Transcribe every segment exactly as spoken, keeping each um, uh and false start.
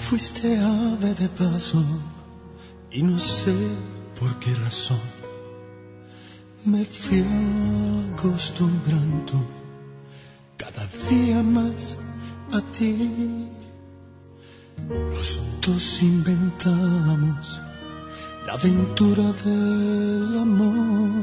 fuiste ave de paso y no sé por qué razón me fui acostumbrando cada día más a ti. Los dos inventamos la aventura del amor,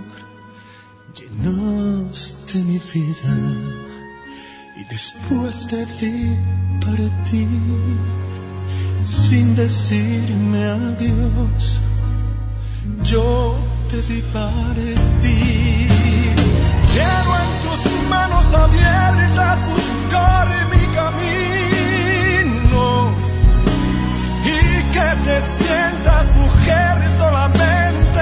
llenaste mi vida y después te vi partir sin decirme adiós. Yo te vi partir. Quiero en tus manos abiertas buscar mi camino y que te sientas mujer solamente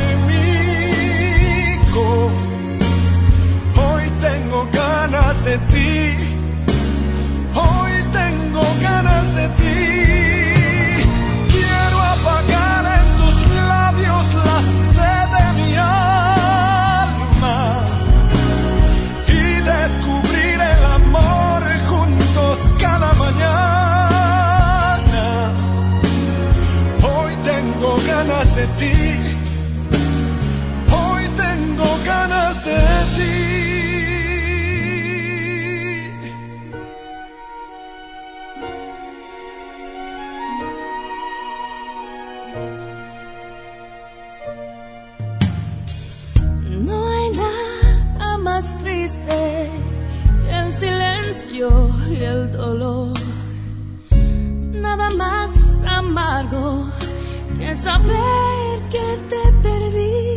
conmigo. Hoy tengo ganas de ti, hoy tengo ganas de ti. Quiero apagar en tus labios la sed de mi alma y descubrir el amor juntos cada mañana. Hoy tengo ganas de ti, hoy tengo ganas de ti. Y el dolor, nada más amargo que saber que te perdí.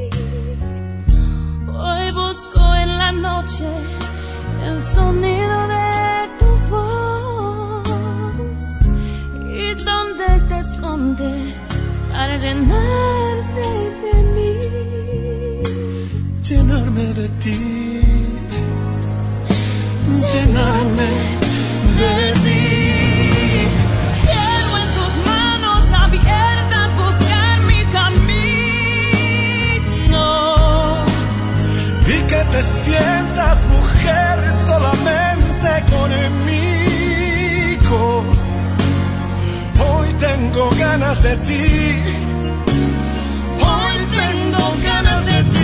Hoy busco en la noche el sonido de tu voz y donde te escondes para llenarte de mí, llenarme de ti, llenarme de ti. Quiero en tus manos abiertas buscar mi camino y que te sientas mujer solamente conmigo. Hoy tengo ganas de ti, hoy tengo ganas de ti.